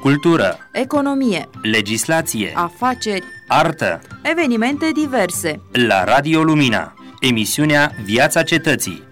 cultură, economie, legislație, afaceri, artă, evenimente diverse. La Radio Lumina, emisiunea Viața Cetății.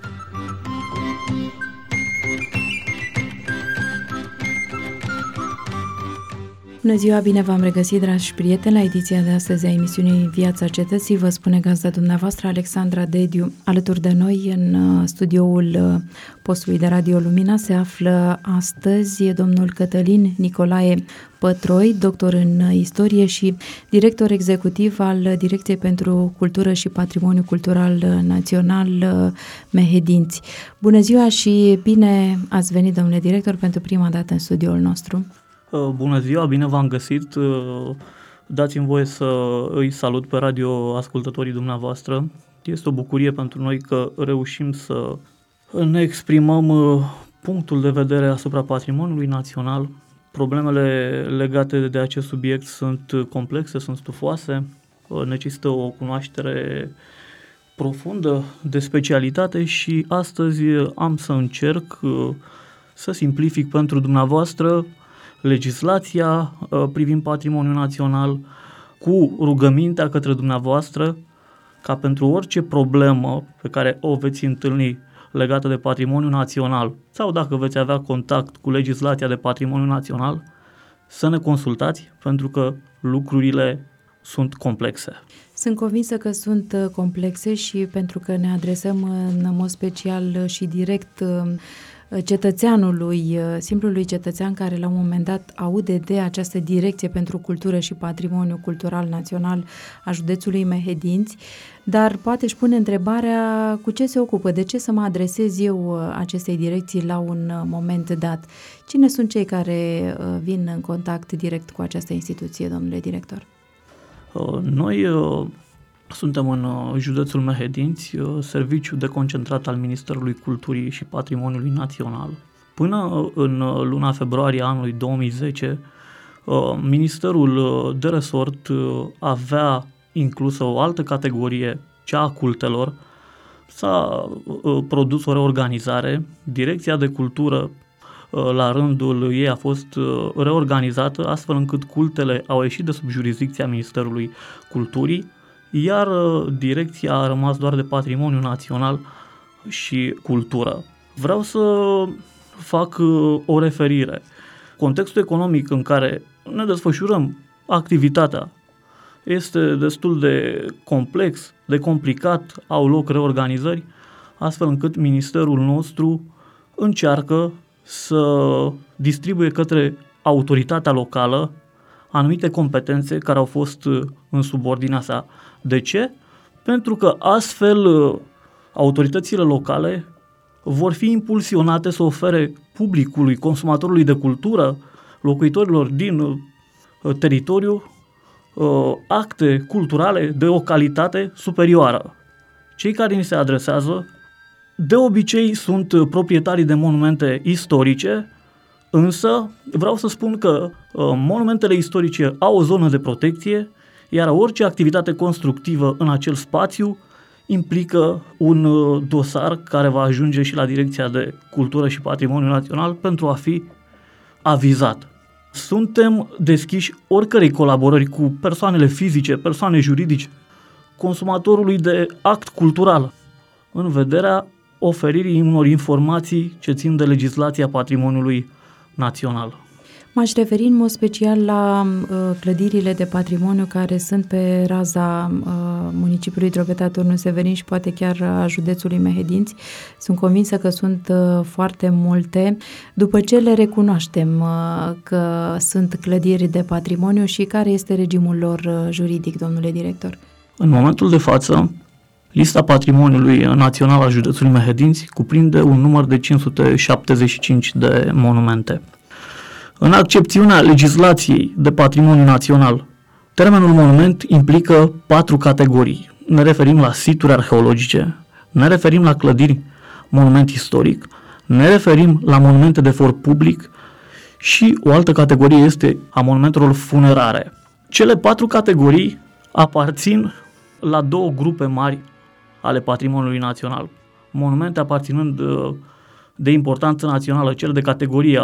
Bună ziua, bine v-am regăsit, dragi prieteni, la ediția de astăzi a emisiunii Viața Cetății. Vă spune gazda dumneavoastră, Alexandra Dediu. Alături de noi, în studioul postului de Radio Lumina, se află astăzi domnul Cătălin Nicolae Pătroi, doctor în istorie și director executiv al Direcției pentru Cultură și Patrimoniu Cultural Național Mehedinți. Bună ziua și bine ați venit, domnule director, pentru prima dată în studioul nostru. Bună ziua, bine v-am găsit. Dați-mi voie să îi salut pe radio ascultătorii dumneavoastră. Este o bucurie pentru noi că reușim să ne exprimăm punctul de vedere asupra patrimoniului național. Problemele legate de acest subiect sunt complexe, sunt stufoase, necesită o cunoaștere profundă de specialitate și astăzi am să încerc să simplific pentru dumneavoastră legislația privind patrimoniul național, cu rugămintea către dumneavoastră ca pentru orice problemă pe care o veți întâlni legată de patrimoniul național sau dacă veți avea contact cu legislația de patrimoniu național, să ne consultați, pentru că lucrurile sunt complexe. Sunt convinsă că sunt complexe și pentru că ne adresăm în mod special și direct cetățeanului, simplului cetățean care la un moment dat aude de această Direcție pentru Cultură și Patrimoniu Cultural Național a județului Mehedinți, dar poate își pune întrebarea cu ce se ocupă, de ce să mă adresez eu acestei direcții la un moment dat. Cine sunt cei care vin în contact direct cu această instituție, domnule director? Noi suntem în județul Mehedinți, serviciu deconcentrat al Ministerului Culturii și Patrimoniului Național. Până în luna februarie anului 2010, Ministerul de Resort avea inclusă o altă categorie, cea a cultelor. S-a produs o reorganizare, Direcția de Cultură la rândul ei a fost reorganizată, astfel încât cultele au ieșit de sub jurisdicția Ministerului Culturii, iar direcția a rămas doar de patrimoniu național și cultură. Vreau să fac o referire. Contextul economic în care ne desfășurăm activitatea este destul de complex, de complicat, au loc reorganizări, astfel încât ministerul nostru încearcă să distribuie către autoritatea locală anumite competențe care au fost în subordinea sa. De ce? Pentru că astfel autoritățile locale vor fi impulsionate să ofere publicului, consumatorului de cultură, locuitorilor din teritoriu, acte culturale de o calitate superioară. Cei care ni se adresează de obicei sunt proprietarii de monumente istorice, însă vreau să spun că monumentele istorice au o zonă de protecție, iar orice activitate constructivă în acel spațiu implică un dosar care va ajunge și la Direcția de Cultură și Patrimoniu Național pentru a fi avizat. Suntem deschiși oricărei colaborări cu persoanele fizice, persoane juridice, consumatorului de act cultural, în vederea oferirii unor informații ce țin de legislația patrimoniului național. M-aș referi în mod special la clădirile de patrimoniu care sunt pe raza municipiului Drobeta Turnul Severin și poate chiar a județului Mehedinți. Sunt convinsă că sunt foarte multe. După ce le recunoaștem că sunt clădiri de patrimoniu și care este regimul lor juridic, domnule director? În momentul de față, lista patrimoniului național al județului Mehedinți cuprinde un număr de 575 de monumente. În accepțiunea legislației de patrimoniu național, termenul monument implică 4 categorii. Ne referim la situri arheologice, ne referim la clădiri, monument istoric, ne referim la monumente de for public și o altă categorie este a monumentelor funerare. Cele 4 categorii aparțin la 2 grupe mari ale patrimoniului național. Monumente aparținând de importanță națională, cele de categorie A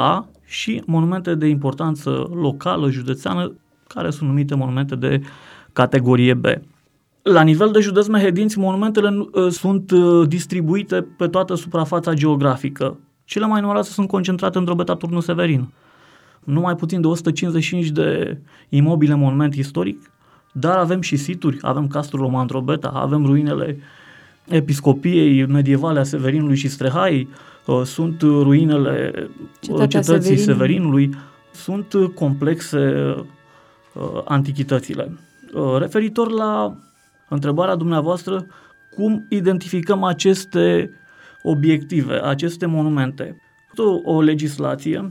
și monumente de importanță locală, județeană, care sunt numite monumente de categorie B. La nivel de județ Mehedinți, monumentele sunt distribuite pe toată suprafața geografică. Cele mai numeroase sunt concentrate în Drobeta Turnul Severin. Numai puțin de 155 de imobile monument istoric, dar avem și situri, avem Castrul Roman Drobeta, avem ruinele episcopiei medievale a Severinului și Strehai, sunt ruinele cetății Severinului, sunt complexe antichitățile. Referitor la întrebarea dumneavoastră, cum identificăm aceste obiective, aceste monumente? O legislație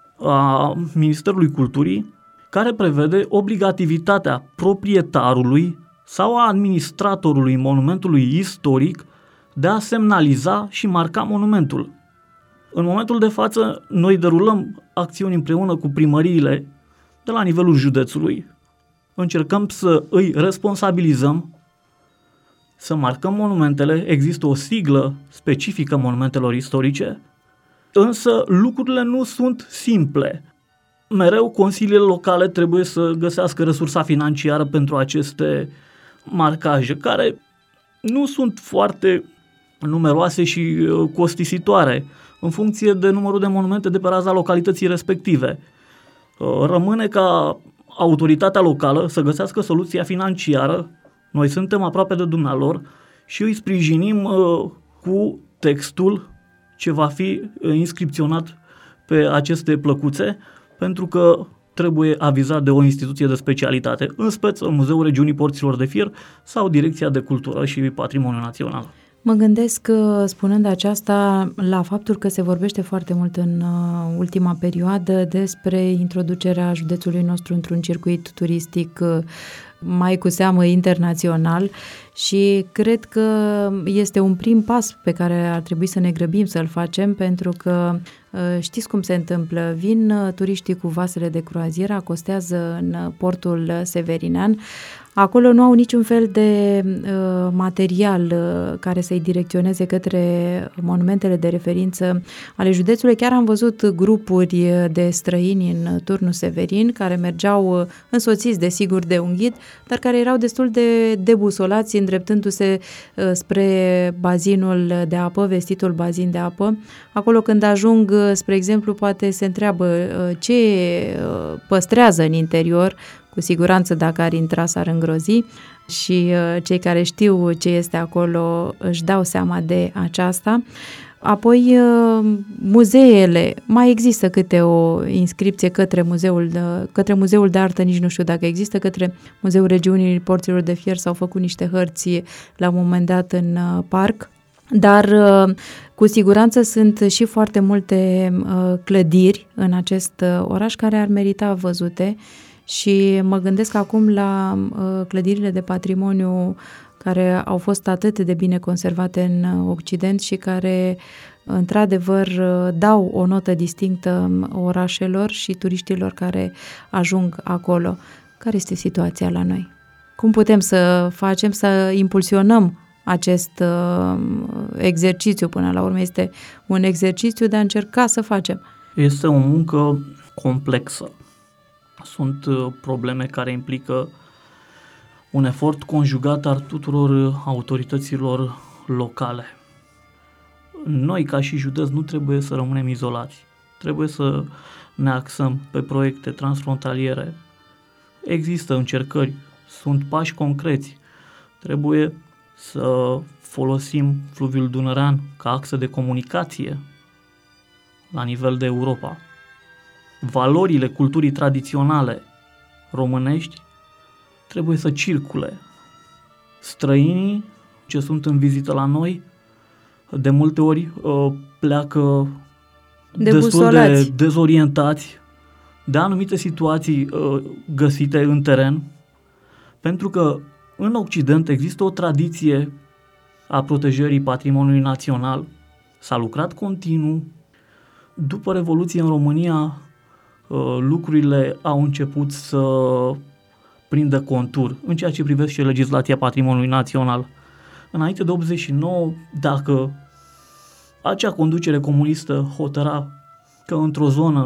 a Ministerului Culturii care prevede obligativitatea proprietarului sau a administratorului monumentului istoric de a semnaliza și marca monumentul. În momentul de față, noi derulăm acțiuni împreună cu primăriile de la nivelul județului. Încercăm să îi responsabilizăm, să marcăm monumentele, există o siglă specifică monumentelor istorice, însă lucrurile nu sunt simple. Mereu consiliile locale trebuie să găsească resursa financiară pentru aceste marcaje, care nu sunt foarte numeroase și costisitoare, în funcție de numărul de monumente de pe raza localității respective. Rămâne ca autoritatea locală să găsească soluția financiară, noi suntem aproape de dumnealor și îi sprijinim cu textul ce va fi inscripționat pe aceste plăcuțe, pentru că trebuie avizat de o instituție de specialitate, în speță Muzeul Regiunii Porților de Fier sau Direcția de Cultură și Patrimoniu Național. Mă gândesc, spunând aceasta, la faptul că se vorbește foarte mult în ultima perioadă despre introducerea județului nostru într-un circuit turistic mai cu seamă internațional și cred că este un prim pas pe care ar trebui să ne grăbim să-l facem, pentru că știți cum se întâmplă, vin turiștii cu vasele de croazieră, acostează în portul severinean. Acolo nu au niciun fel de material care să-i direcționeze către monumentele de referință ale județului. Chiar am văzut grupuri de străini în Turnul Severin care mergeau însoțiți, desigur, de un ghid, dar care erau destul de debusolați îndreptându-se spre bazinul de apă, vestitul bazin de apă. Acolo când ajung, spre exemplu, poate se întreabă ce păstrează în interior. Cu siguranță dacă ar intra s-ar îngrozi și cei care știu ce este acolo își dau seama de aceasta. Apoi muzeele, mai există câte o inscripție către muzeul de artă, nici nu știu dacă există, către Muzeul Regiunii Porților de Fier s-au făcut niște hărți la un moment dat în parc. Dar cu siguranță sunt și foarte multe clădiri în acest oraș care ar merita văzute. Și mă gândesc acum la clădirile de patrimoniu care au fost atât de bine conservate în Occident și care, într-adevăr, dau o notă distinctă orașelor și turiștilor care ajung acolo. Care este situația la noi? Cum putem să facem, să impulsionăm acest exercițiu? Până la urmă este un exercițiu de a încerca să facem. Este o muncă complexă. Sunt probleme care implică un efort conjugat al tuturor autorităților locale. Noi, ca și județ, nu trebuie să rămânem izolați. Trebuie să ne axăm pe proiecte transfrontaliere. Există încercări, sunt pași concreți. Trebuie să folosim fluviul dunărean ca axă de comunicație la nivel de Europa. Valorile culturii tradiționale românești trebuie să circule. Străinii ce sunt în vizită la noi de multe ori pleacă destul de dezorientați de anumite situații găsite în teren, pentru că în Occident există o tradiție a protejării patrimoniului național. S-a lucrat continuu. După Revoluție în România lucrurile au început să prindă contur în ceea ce privește legislația patrimoniului național. Înainte de 89, dacă acea conducere comunistă hotăra că într-o zonă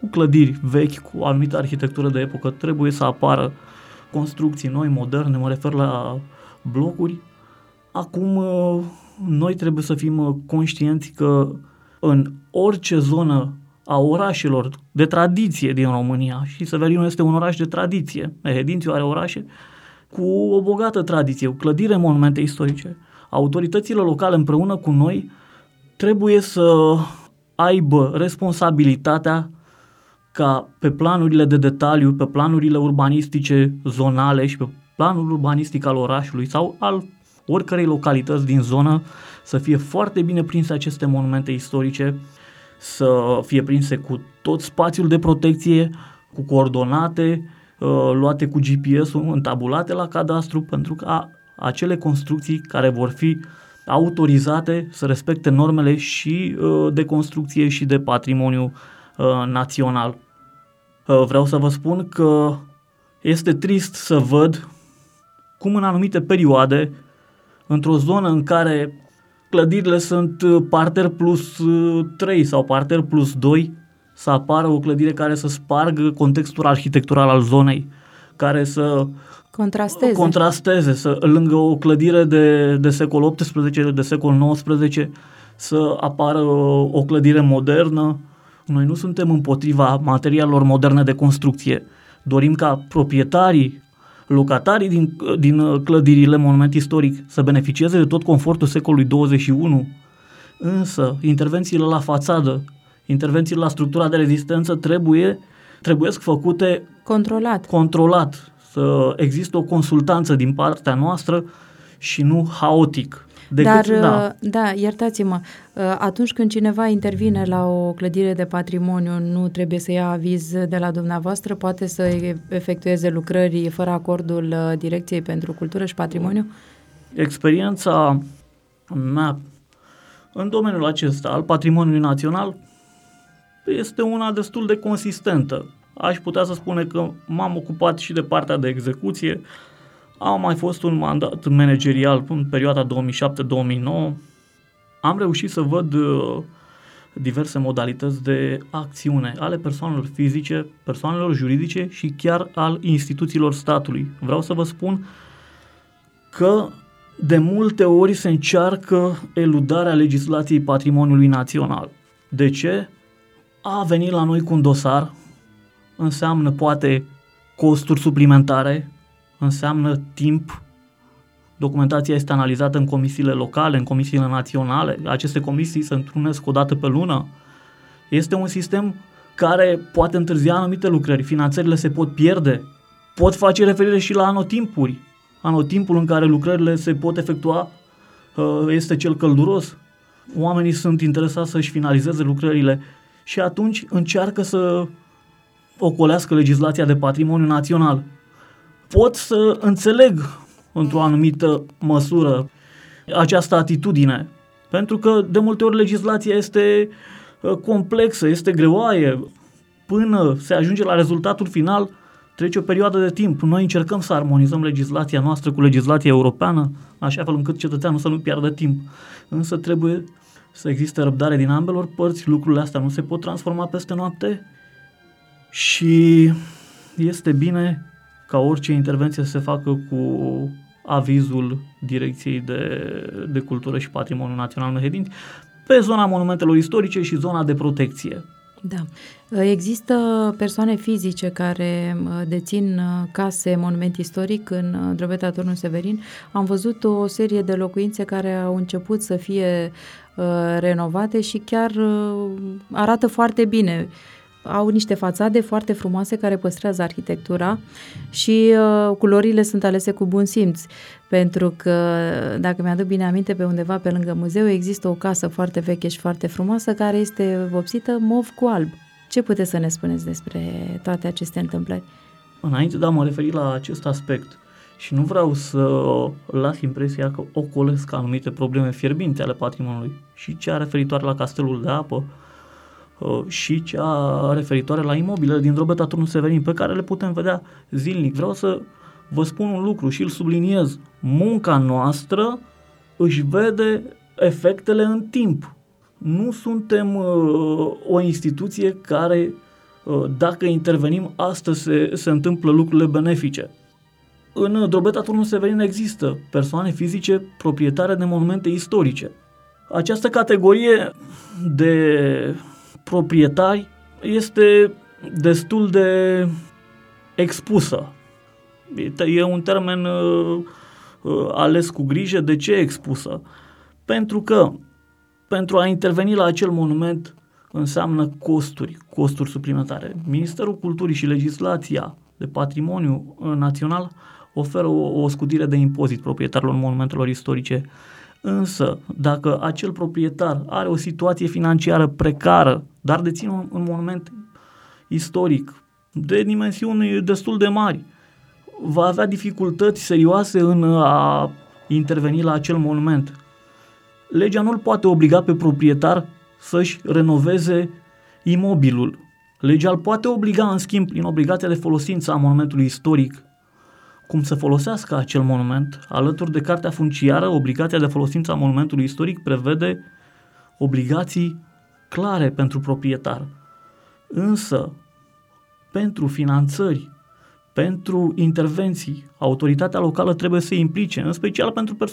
cu clădiri vechi, cu o anumită arhitectură de epocă, trebuie să apară construcții noi, moderne, mă refer la blocuri. Acum noi trebuie să fim conștienți că în orice zonă a orașelor de tradiție din România, și Severinul este un oraș de tradiție, Mehedințiu are orașe cu o bogată tradiție, cu clădire, monumente istorice. Autoritățile locale împreună cu noi trebuie să aibă responsabilitatea ca pe planurile de detaliu, pe planurile urbanistice zonale și pe planul urbanistic al orașului sau al oricărei localități din zonă să fie foarte bine prinse aceste monumente istorice, să fie prinse cu tot spațiul de protecție, cu coordonate, luate cu GPS-ul, întabulate la cadastru, pentru ca acele construcții care vor fi autorizate să respecte normele și de construcție și de patrimoniu național. Vreau să vă spun că este trist să văd cum în anumite perioade, într-o zonă în care clădirile sunt parter plus 3 sau parter plus 2, să apară o clădire care să spargă contextul arhitectural al zonei, care să contrasteze, să lângă o clădire de secol XVIII, de secol XIX, să apară o clădire modernă. Noi nu suntem împotriva materialelor moderne de construcție. Dorim ca proprietarii, locatarii din clădirile monument istoric să beneficieze de tot confortul secolului 21, însă intervențiile la fațadă, intervențiile la structura de rezistență trebuie făcute controlat, să există o consultanță din partea noastră și nu haotic. Iertați-mă, atunci când cineva intervine la o clădire de patrimoniu, nu trebuie să ia aviz de la dumneavoastră, poate să efectueze lucrări fără acordul Direcției pentru Cultură și Patrimoniu? Experiența mea în domeniul acesta al patrimoniului național este una destul de consistentă. Aș putea să spune că m-am ocupat și de partea de execuție. Am mai fost un mandat managerial în perioada 2007-2009. Am reușit să văd diverse modalități de acțiune ale persoanelor fizice, persoanelor juridice și chiar al instituțiilor statului. Vreau să vă spun că de multe ori se încearcă eludarea legislației patrimoniului național. De ce? A venit la noi cu un dosar înseamnă poate costuri suplimentare, înseamnă timp. Documentația este analizată în comisiile locale, în comisiile naționale. Aceste comisii se întrunesc o dată pe lună. Este un sistem care poate întârzia anumite lucrări. Finanțările se pot pierde. Pot face referire și la anotimpuri. Anotimpul în care lucrările se pot efectua este cel călduros. Oamenii sunt interesați să-și finalizeze lucrările și atunci încearcă să ocolească legislația de patrimoniu național. Pot să înțeleg într-o anumită măsură această atitudine, pentru că de multe ori legislația este complexă, este greoaie. Până se ajunge la rezultatul final, trece o perioadă de timp. Noi încercăm să armonizăm legislația noastră cu legislația europeană, așa fel încât cetățeanul să nu piardă timp. Însă trebuie să existe răbdare din ambelor părți, lucrurile astea nu se pot transforma peste noapte și este bine ca orice intervenție să se facă cu avizul Direcției de Cultură și Patrimoniu Național Mehedinți pe zona monumentelor istorice și zona de protecție. Da. Există persoane fizice care dețin case, monument istoric în Drobeta Turnul Severin. Am văzut o serie de locuințe care au început să fie renovate și chiar arată foarte bine. Au niște fațade foarte frumoase care păstrează arhitectura și culorile sunt alese cu bun simț, pentru că, dacă mi-aduc bine aminte, pe undeva pe lângă muzeu există o casă foarte veche și foarte frumoasă care este vopsită mov cu alb. Ce puteți să ne spuneți despre toate aceste întâmplări? Înainte de a mă referi la acest aspect și nu vreau să las impresia că ocolesc anumite probleme fierbinte ale patrimoniului, și cea referitoare la Castelul de Apă, și cea referitoare la imobilele din Drobeta Turnul Severin, pe care le putem vedea zilnic. Vreau să vă spun un lucru și îl subliniez. Munca noastră își vede efectele în timp. Nu suntem o instituție care dacă intervenim, astăzi se întâmplă lucrurile benefice. În Drobeta Turnul Severin există persoane fizice proprietare de monumente istorice. Această categorie de proprietari este destul de expusă. E un termen ales cu grijă. De ce expusă? Pentru că pentru a interveni la acel monument înseamnă costuri suplimentare. Ministerul Culturii și legislația de patrimoniu național oferă o scutire de impozit proprietarilor monumentelor istorice. Însă, dacă acel proprietar are o situație financiară precară, dar deține un monument istoric de dimensiuni destul de mari, va avea dificultăți serioase în a interveni la acel monument. Legea nu îl poate obliga pe proprietar să-și renoveze imobilul. Legea îl poate obliga, în schimb, prin obligația de folosință a monumentului istoric, cum să folosească acel monument. Alături de cartea funciară, obligația de folosință a monumentului istoric prevede obligații clare pentru proprietar. Însă, pentru finanțări, pentru intervenții, autoritatea locală trebuie să se implice, în special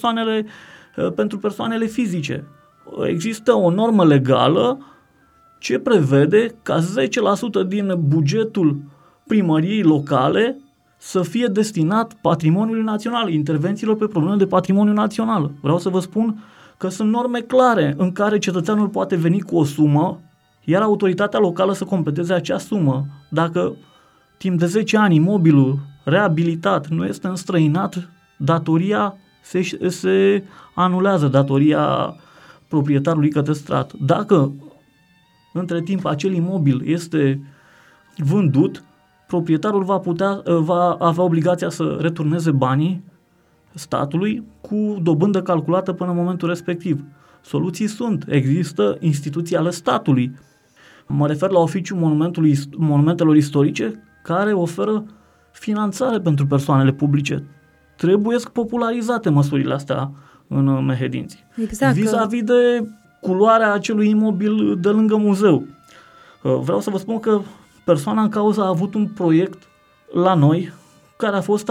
pentru persoanele fizice. Există o normă legală ce prevede ca 10% din bugetul primăriei locale să fie destinat patrimoniului național, intervențiilor pe probleme de patrimoniu național. Vreau să vă spun că sunt norme clare în care cetățeanul poate veni cu o sumă, iar autoritatea locală să completeze acea sumă. Dacă timp de 10 ani imobilul reabilitat nu este înstrăinat, datoria se anulează, datoria proprietarului către stat. Dacă între timp acel imobil este vândut, proprietarul va avea obligația să returneze banii statului cu dobândă calculată până în momentul respectiv. Soluții există instituții ale statului. Mă refer la Oficiul Monumentelor Istorice, care oferă finanțare pentru persoanele publice. Trebuie popularizate măsurile astea în Mehedinți. Exact. Vis-a-vis de culoarea acelui imobil de lângă muzeu. Vreau să vă spun că persoana în cauză a avut un proiect la noi care a fost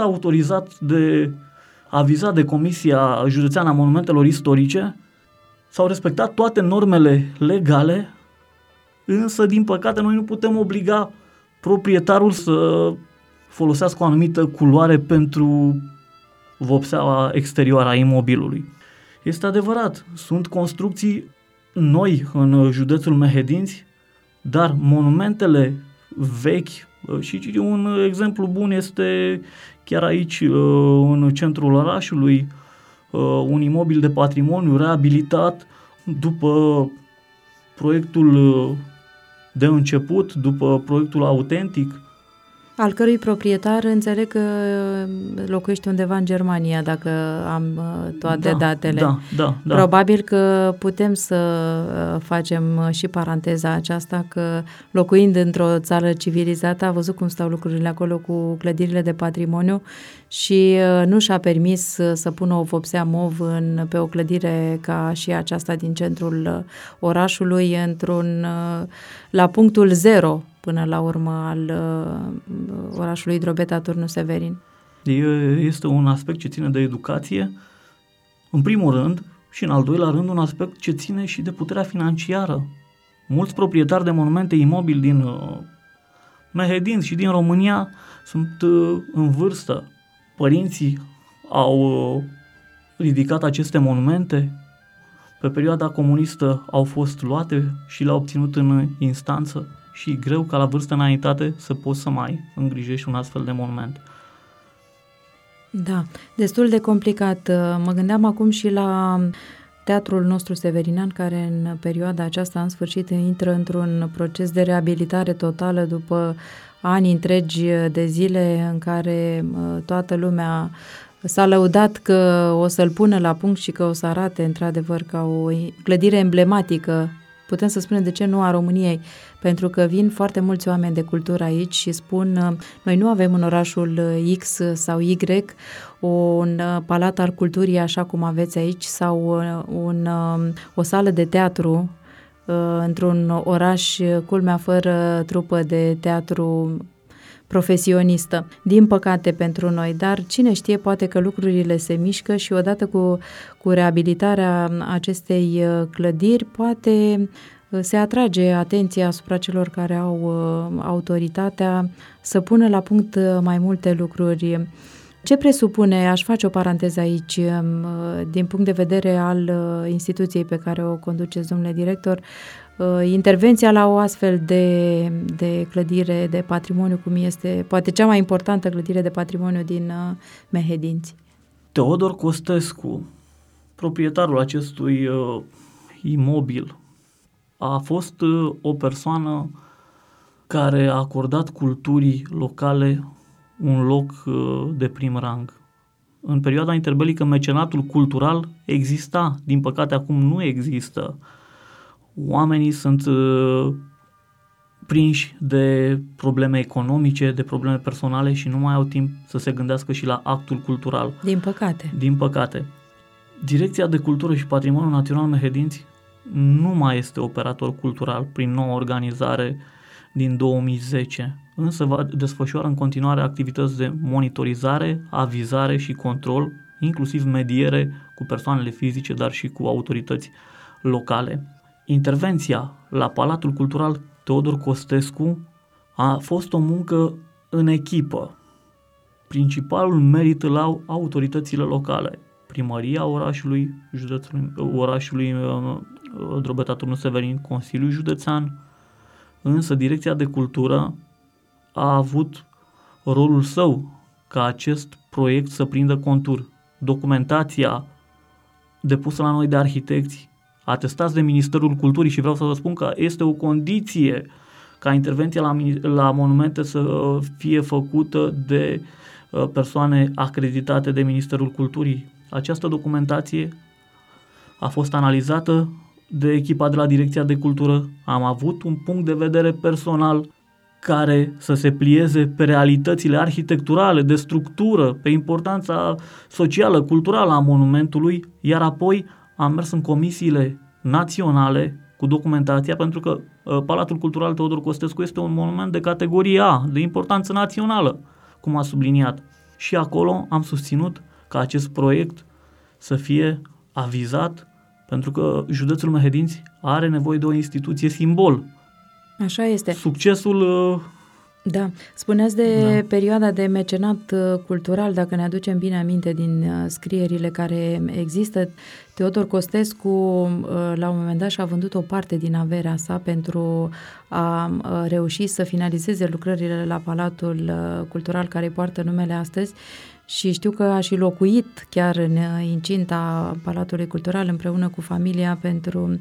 avizat de Comisia Județeană a Monumentelor Istorice. S-au respectat toate normele legale, însă din păcate noi nu putem obliga proprietarul să folosească o anumită culoare pentru vopseaua exterioară a imobilului. Este adevărat, sunt construcții noi în județul Mehedinți, dar monumentele vechi, și un exemplu bun este chiar aici, în centrul orașului, un imobil de patrimoniu reabilitat după proiectul de început, după proiectul autentic. Al cărui proprietar înțeleg că locuiește undeva în Germania, dacă am toate datele. Da. Probabil că putem să facem și paranteza aceasta că locuind într-o țară civilizată a văzut cum stau lucrurile acolo cu clădirile de patrimoniu și nu și-a permis să pună o vopsea mov pe o clădire ca și aceasta din centrul orașului la punctul zero până la urmă al orașului Drobeta Turnul Severin. Este un aspect ce ține de educație, în primul rând, și în al doilea rând un aspect ce ține și de puterea financiară. Mulți proprietari de monumente imobili din Mehedinți și din România sunt în vârstă. Părinții au ridicat aceste monumente. Pe perioada comunistă au fost luate și le-au obținut în instanță. Și e greu ca la vârstă înaintate să poți să mai îngrijești un astfel de monument. Da, destul de complicat. Mă gândeam acum și la teatrul nostru severinean, care în perioada aceasta în sfârșit intră într-un proces de reabilitare totală după ani întregi de zile în care toată lumea s-a lăudat că o să-l pună la punct și că o să arate într-adevăr ca o clădire emblematică, putem să spunem de ce nu a României, pentru că vin foarte mulți oameni de cultură aici și spun, noi nu avem în orașul X sau Y un palat al culturii așa cum aveți aici sau o sală de teatru într-un oraș, culmea, fără trupă de teatru profesionistă, din păcate pentru noi, dar cine știe, poate că lucrurile se mișcă și odată cu reabilitarea acestei clădiri, poate se atrage atenția asupra celor care au autoritatea să pună la punct mai multe lucruri. Ce presupune, aș face o paranteză aici, din punct de vedere al instituției pe care o conduceți, domnule director, intervenția la o astfel de clădire de patrimoniu, cum este poate cea mai importantă clădire de patrimoniu din Mehedinți? Teodor Costescu, proprietarul acestui imobil, a fost o persoană care a acordat culturii locale un loc de prim rang. În perioada interbelică, mecenatul cultural exista, din păcate acum nu există. Oamenii sunt prinși de probleme economice, de probleme personale și nu mai au timp să se gândească și la actul cultural. Din păcate. Din păcate. Direcția de Cultură și Patrimoniu Național Mehedinți nu mai este operator cultural prin noua organizare din 2010, însă va desfășoară în continuare activități de monitorizare, avizare și control, inclusiv mediere cu persoanele fizice, dar și cu autorități locale. Intervenția la Palatul Cultural Teodor Costescu a fost o muncă în echipă. Principalul merit îl au autoritățile locale, primăria orașului, orașului Drobeta Turnul Severin, Consiliul Județean, însă Direcția de Cultură a avut rolul său ca acest proiect să prindă contur. Documentația depusă la noi de arhitecți, atestați de Ministerul Culturii, și vreau să vă spun că este o condiție ca intervenția la monumente să fie făcută de persoane acreditate de Ministerul Culturii. Această documentație a fost analizată de echipa de la Direcția de Cultură. Am avut un punct de vedere personal care să se plieze pe realitățile arhitecturale, de structură, pe importanța socială, culturală a monumentului, iar apoi am mers în comisiile naționale cu documentația, pentru că Palatul Cultural Teodor Costescu este un monument de categorie A, de importanță națională, cum a subliniat. Și acolo am susținut ca acest proiect să fie avizat, pentru că județul Mehedinți are nevoie de o instituție simbol. Așa este. Succesul... Da, spuneați de perioada de mecenat cultural, dacă ne aducem bine aminte din scrierile care există. Teodor Costescu la un moment dat și-a vândut o parte din averea sa pentru a reuși să finalizeze lucrările la Palatul Cultural care poartă numele astăzi. Și știu că a și locuit chiar în incinta Palatului Cultural împreună cu familia pentru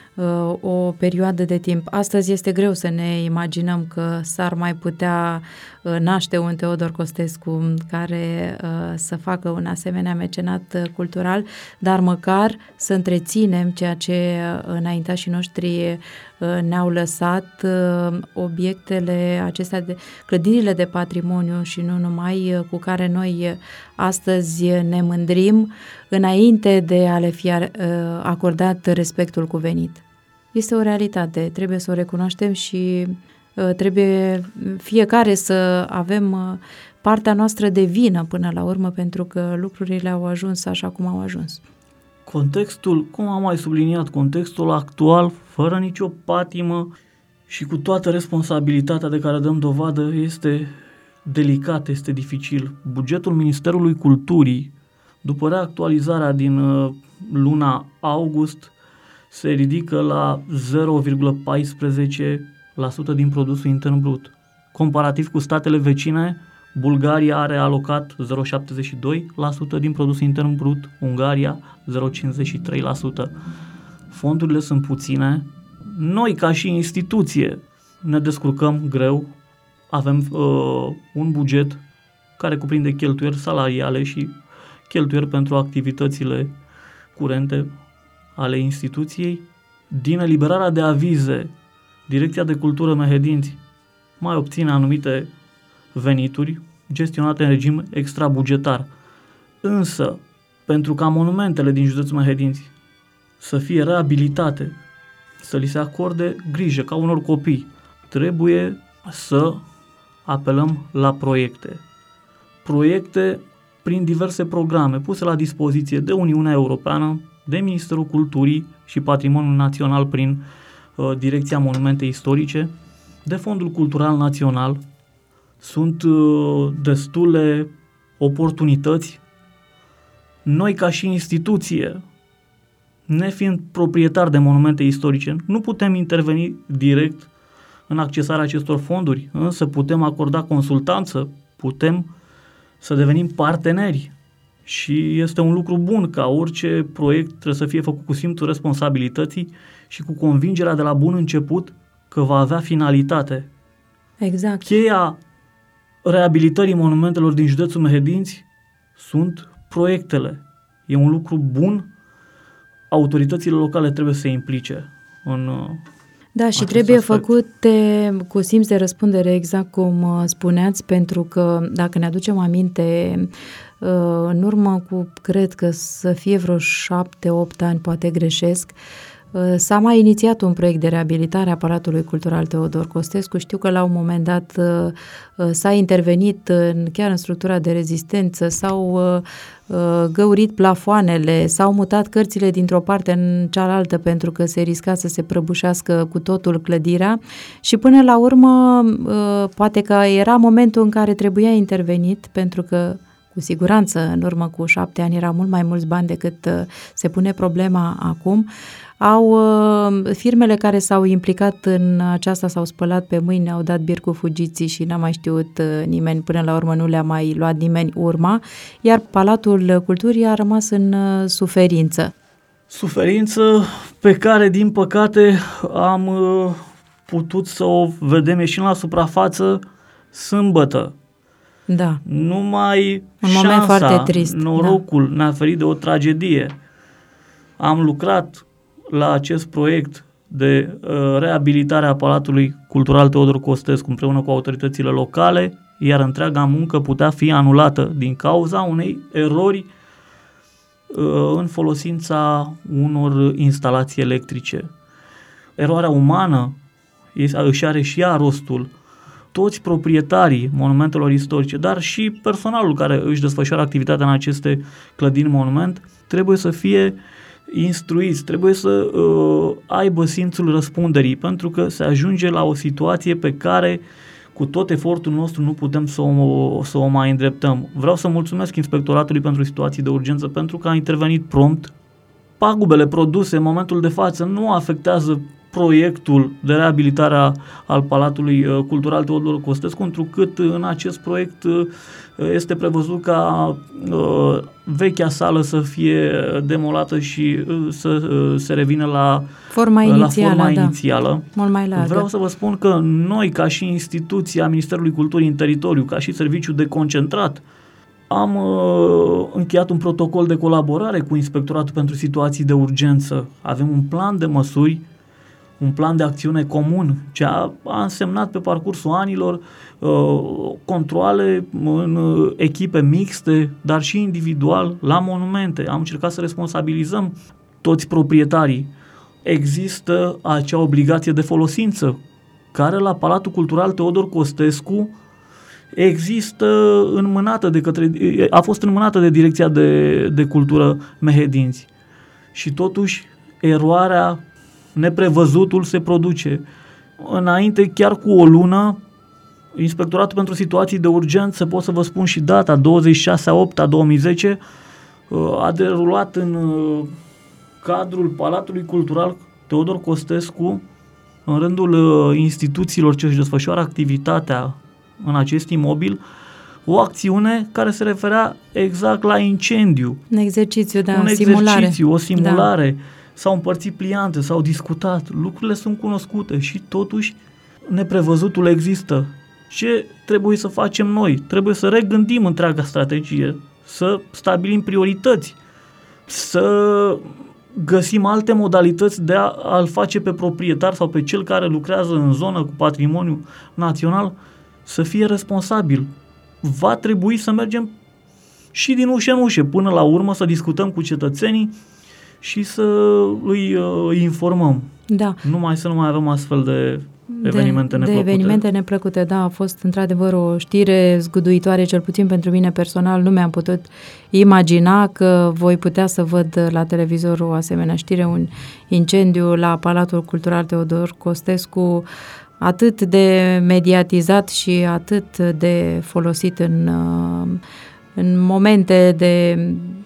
o perioadă de timp. Astăzi este greu să ne imaginăm că s-ar mai putea naște un Teodor Costescu care să facă un asemenea mecenat cultural, dar măcar să întreținem ceea ce înaintașii noștri ne-au lăsat, obiectele acestea, clădirile de patrimoniu și nu numai, cu care noi astăzi ne mândrim înainte de a le fi acordat respectul cuvenit. Este o realitate, trebuie să o recunoaștem și trebuie fiecare să avem partea noastră de vină până la urmă, pentru că lucrurile au ajuns așa cum au ajuns. Contextul, cum am mai subliniat, contextul actual, fără nicio patimă și cu toată responsabilitatea de care dăm dovadă, este delicat, este dificil. Bugetul Ministerului Culturii, după reactualizarea din luna august, se ridică la 0,14% din produsul intern brut. Comparativ cu statele vecine, Bulgaria are alocat 0,72% din produsul intern brut, Ungaria 0,53%. Fondurile sunt puține. Noi, ca și instituție, ne descurcăm greu. Avem un buget care cuprinde cheltuieli salariale și cheltuieli pentru activitățile curente ale instituției. Din eliberarea de avize, Direcția de Cultură Mehedinți mai obține anumite venituri gestionate în regim extrabugetar. Însă, pentru ca monumentele din județul Mehedinți să fie reabilitate, să li se acorde grijă ca unor copii. Trebuie să apelăm la proiecte. Proiecte prin diverse programe puse la dispoziție de Uniunea Europeană, de Ministerul Culturii și Patrimoniului Național prin Direcția Monumente Istorice, de Fondul Cultural Național. Sunt destule oportunități. Noi, ca și instituție, nefiind proprietari de monumente istorice, nu putem interveni direct în accesarea acestor fonduri, însă putem acorda consultanță, putem să devenim parteneri și este un lucru bun ca orice proiect trebuie să fie făcut cu simțul responsabilității și cu convingerea de la bun început că va avea finalitate. Exact. Cheia reabilitării monumentelor din județul Mehedinți sunt proiectele. E un lucru bun, autoritățile locale trebuie să se implice în Da, și trebuie făcute cu simț de răspundere, exact cum spuneați, pentru că dacă ne aducem aminte, în urmă cu, cred că să fie vreo 7-8 ani, poate greșesc, s-a mai inițiat un proiect de reabilitare a Palatului Cultural Teodor Costescu. Știu că la un moment dat s-a intervenit chiar în structura de rezistență, s-au găurit plafoanele, s-au mutat cărțile dintr-o parte în cealaltă pentru că se risca să se prăbușească cu totul clădirea și până la urmă poate că era momentul în care trebuia intervenit, pentru că cu siguranță în urmă cu 7 ani erau mult mai mulți bani decât se pune problema acum. Firmele care s-au implicat în aceasta s-au spălat pe mâini, au dat bir cu fugiții și n-a mai știut nimeni, până la urmă nu le-a mai luat nimeni urma, iar Palatul Culturii a rămas în suferință. Suferință pe care, din păcate, am putut să o vedem ieșind la suprafață sâmbătă. Da. Numai un șansa, moment foarte trist, norocul ne-a ferit de o tragedie. Am lucrat la acest proiect de reabilitare a Palatului Cultural Teodor Costescu împreună cu autoritățile locale, iar întreaga muncă putea fi anulată din cauza unei erori în folosința unor instalații electrice. Eroarea umană își are și ea rostul. Toți proprietarii monumentelor istorice, dar și personalul care își desfășoară activitatea în aceste clădiri monument, trebuie să fie instruiți, trebuie să aibă simțul răspunderii, pentru că se ajunge la o situație pe care cu tot efortul nostru nu putem să o mai îndreptăm. Vreau să mulțumesc Inspectoratului pentru Situații de Urgență pentru că a intervenit prompt. Pagubele produse în momentul de față nu afectează proiectul de reabilitare al Palatului Cultural Teodor Costescu, întrucât în acest proiect este prevăzut ca vechea sală să fie demolată și să se revină la forma inițială. Mult mai largă. Vreau să vă spun că noi, ca și instituția Ministerului Culturii în teritoriu, ca și serviciu deconcentrat, am încheiat un protocol de colaborare cu Inspectoratul pentru Situații de Urgență. Avem un plan de măsuri, un plan de acțiune comun, ce a însemnat pe parcursul anilor controale în echipe mixte, dar și individual la monumente. Am încercat să responsabilizăm toți proprietarii. Există acea obligație de folosință, care la Palatul Cultural Teodor Costescu există a fost înmânată de Direcția de Cultură Mehedinți. Și totuși eroarea, neprevăzutul se produce. Înainte, chiar cu o lună, Inspectoratul pentru Situații de Urgență, pot să vă spun și data, 26/8/2010, a derulat în cadrul Palatului Cultural Teodor Costescu, în rândul instituțiilor ce își desfășoară activitatea în acest imobil, o acțiune care se referea exact la incendiu. Un exercițiu, o simulare. Da. S-au împărțit pliante, s-au discutat, lucrurile sunt cunoscute și totuși neprevăzutul există. Ce trebuie să facem noi? Trebuie să regândim întreaga strategie, să stabilim priorități, să găsim alte modalități de a-l face pe proprietar sau pe cel care lucrează în zonă cu patrimoniu național să fie responsabil. Va trebui să mergem și din ușă în ușă, până la urmă să discutăm cu cetățenii și să îi informăm. Da. Să nu mai avem astfel de evenimente neplăcute. De evenimente neplăcute, da, a fost într-adevăr o știre zguduitoare, cel puțin pentru mine personal. Nu mi-am putut imagina că voi putea să văd la televizor o asemenea știre, un incendiu la Palatul Cultural Teodor Costescu, atât de mediatizat și atât de folosit în momente de...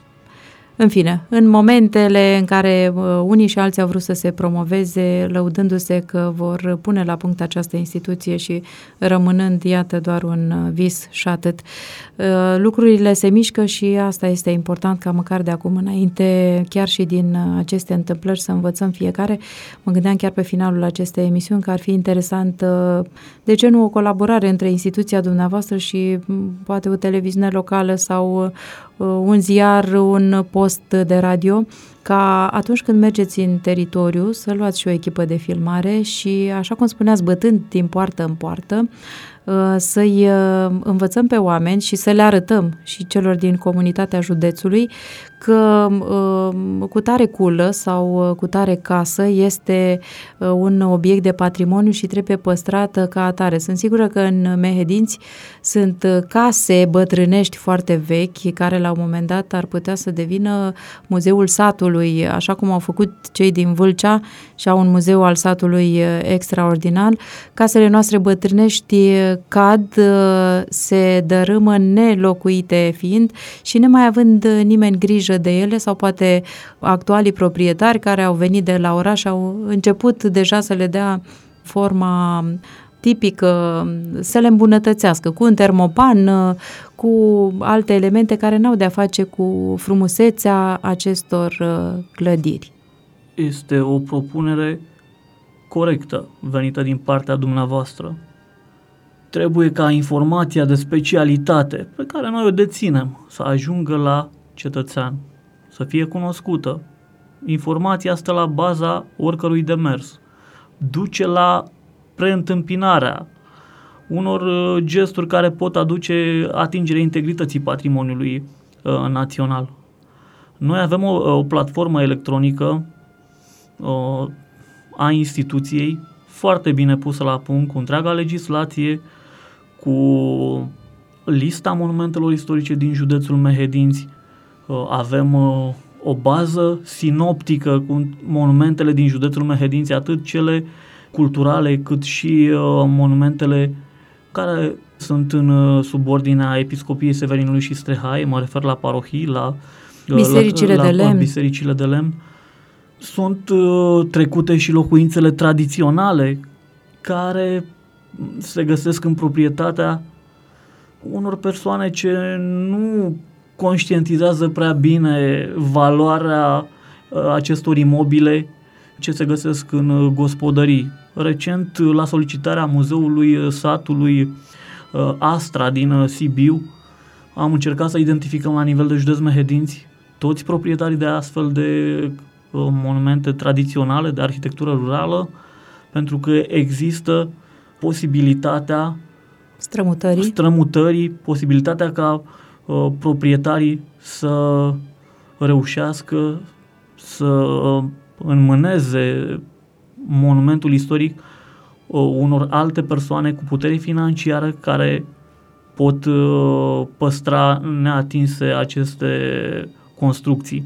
În fine, în momentele în care unii și alții au vrut să se promoveze, lăudându-se că vor pune la punct această instituție și rămânând, iată, doar un vis și atât. Lucrurile se mișcă și asta este important, ca măcar de acum înainte, chiar și din aceste întâmplări, să învățăm fiecare. Mă gândeam chiar pe finalul acestei emisiuni că ar fi interesant, de ce nu, o colaborare între instituția dumneavoastră și poate o televiziune locală sau un ziar, un post de radio, ca atunci când mergeți în teritoriu să luați și o echipă de filmare și, așa cum spuneați, bătând din poartă în poartă, să-i învățăm pe oameni și să le arătăm și celor din comunitatea județului că cu tare culă sau cu tare casă este un obiect de patrimoniu și trebuie păstrată ca atare. Sunt sigură că în Mehedinți sunt case bătrânești foarte vechi care la un moment dat ar putea să devină muzeul satului, așa cum au făcut cei din Vâlcea și au un muzeu al satului extraordinar. Casele noastre bătrânești cad, se dărâmă nelocuite fiind și nemai având nimeni grijă de ele, sau poate actualii proprietari care au venit de la oraș au început deja să le dea forma tipică, să le îmbunătățească cu un termopan, cu alte elemente care n-au de-a face cu frumusețea acestor clădiri. Este o propunere corectă venită din partea dumneavoastră. Trebuie ca informația de specialitate pe care noi o deținem să ajungă la cetățean, să fie cunoscută. Informația stă la baza oricărui demers. Duce la preîntâmpinarea unor gesturi care pot aduce atingerea integrității patrimoniului național. Noi avem o platformă electronică a instituției foarte bine pusă la punct, cu întreaga legislație, cu lista monumentelor istorice din județul Mehedinți. Avem o bază sinoptică cu monumentele din județul Mehedinți, atât cele culturale cât și monumentele care sunt în subordinea Episcopiei Severinului și Strehai, mă refer la parohii, la bisericile de lemn. Sunt trecute și locuințele tradiționale care se găsesc în proprietatea unor persoane ce nu conștientizează prea bine valoarea acestor imobile ce se găsesc în gospodării. Recent, la solicitarea Muzeului Satului Astra din Sibiu, am încercat să identificăm la nivel de județ Mehedinți toți proprietarii de astfel de monumente tradiționale, de arhitectură rurală, pentru că există posibilitatea strămutării, posibilitatea ca proprietarii să reușească să înmâneze monumentul istoric unor alte persoane cu putere financiară care pot păstra neatinse aceste construcții.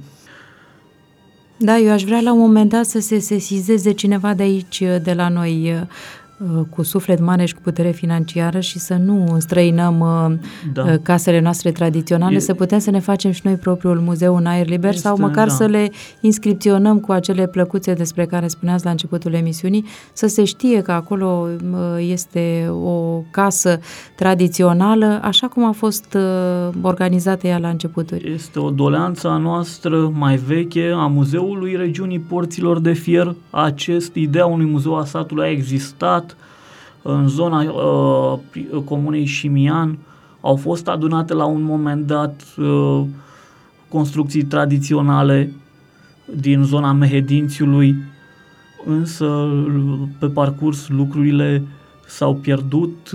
Da, eu aș vrea la un moment dat să se sesizeze cineva de aici, de la noi, cu suflet mare și cu putere financiară și să nu înstrăinăm casele noastre tradiționale, să putem să ne facem și noi propriul muzeu în aer liber sau măcar să le inscripționăm cu acele plăcuțe despre care spuneați la începutul emisiunii, să se știe că acolo este o casă tradițională, așa cum a fost organizată ea la începuturi. Este o doleanță a noastră mai veche, a Muzeului Regiunii Porților de Fier. Ideea unui muzeu a satului a existat în zona comunei Șimian. Au fost adunate la un moment dat construcții tradiționale din zona Mehedințiului, însă pe parcurs lucrurile s-au pierdut.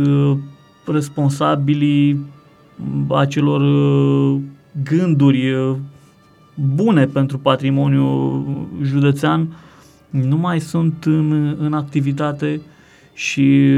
Responsabilii acelor gânduri bune pentru patrimoniul județean nu mai sunt în activitate și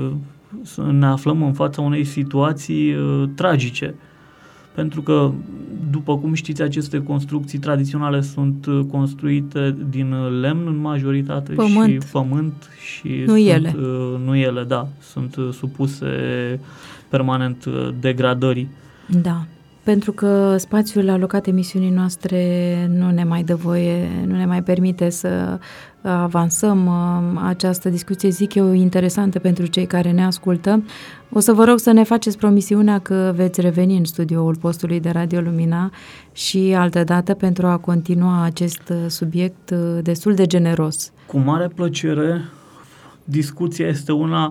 ne aflăm în fața unei situații tragice. Pentru că, după cum știți, aceste construcții tradiționale sunt construite din lemn în majoritate și pământ și nu ele, da, sunt supuse permanent degradării. Da. Pentru că spațiul alocat emisiunii noastre nu ne mai dă voie, nu ne mai permite să avansăm această discuție, zic eu, interesantă pentru cei care ne ascultă. O să vă rog să ne faceți promisiunea că veți reveni în studioul postului de Radio Lumina și altădată pentru a continua acest subiect destul de generos. Cu mare plăcere. Discuția este una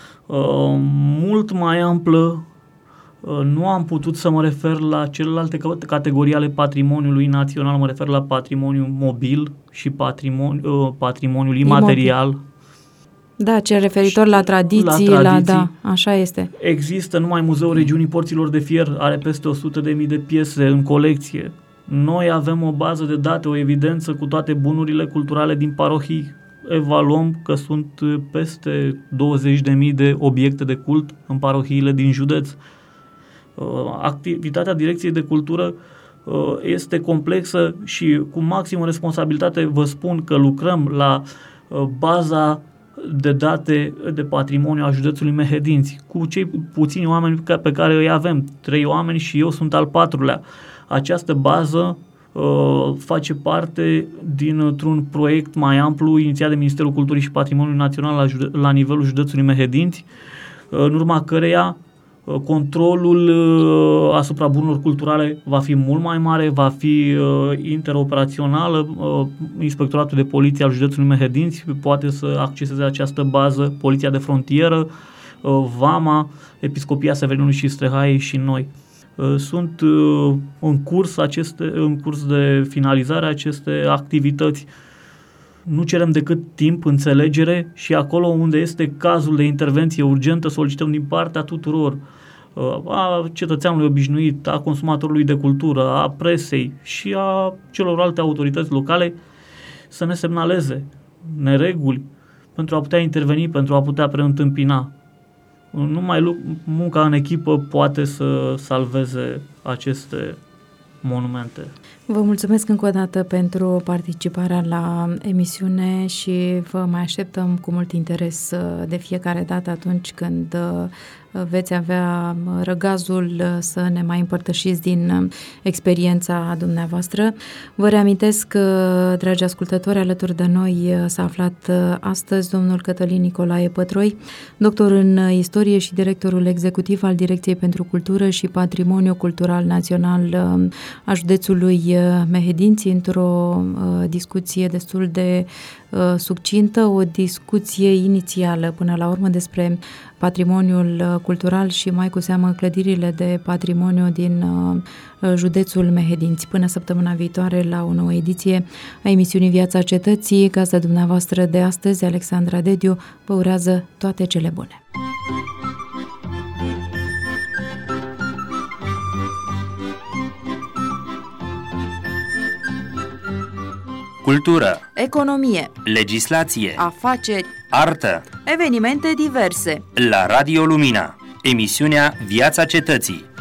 mult mai amplă. Nu am putut să mă refer la celelalte categorii ale patrimoniului național, mă refer la patrimoniul mobil și patrimoniul imaterial. Da, cel referitor la tradiții, da, așa este. Există numai Muzeul Regiunii Porților de Fier, are peste 100.000 de piese în colecție. Noi avem o bază de date, o evidență cu toate bunurile culturale din parohii. Evaluăm că sunt peste 20.000 de obiecte de cult în parohiile din județ. Activitatea Direcției de Cultură este complexă și cu maximă responsabilitate vă spun că lucrăm la baza de date de patrimoniu a județului Mehedinți cu cei puțini oameni pe care îi avem, 3 oameni și eu sunt al 4-lea. Această bază face parte dintr-un proiect mai amplu inițiat de Ministerul Culturii și Patrimoniului Național la nivelul județului Mehedinți, în urma căreia controlul asupra bunurilor culturale va fi mult mai mare, va fi interoperațională. Inspectoratul de Poliție al județului Mehedinți poate să acceseze această bază, Poliția de Frontieră, VAMA, Episcopia Severinului și Strehaiei și noi. Sunt în curs de finalizare aceste activități. Nu cerem decât timp, înțelegere și acolo unde este cazul de intervenție urgentă solicităm din partea tuturor, a cetățeanului obișnuit, a consumatorului de cultură, a presei și a celorlalte autorități locale să ne semnaleze nereguli pentru a putea interveni, pentru a putea preîntâmpina. Numai munca în echipă poate să salveze aceste monumente. Vă mulțumesc încă o dată pentru participarea la emisiune și vă mai așteptăm cu mult interes de fiecare dată atunci când veți avea răgazul să ne mai împărtășiți din experiența dumneavoastră. Vă reamintesc, dragi ascultători, alături de noi s-a aflat astăzi domnul Cătălin Nicolae Pătroi, doctor în istorie și directorul executiv al Direcției pentru Cultură și Patrimoniu Cultural Național a județului Mehedinți, într-o discuție destul de succintă, o discuție inițială până la urmă despre patrimoniul cultural și mai cu seamă clădirile de patrimoniu din județul Mehedinți. Până săptămâna viitoare la o nouă ediție a emisiunii Viața Cetății, gazda dumneavoastră de astăzi, Alexandra Dediu, vă urează toate cele bune. Cultură, economie, legislație, afaceri, artă, evenimente diverse. la Radio Lumina, emisiunea Viața Cetății.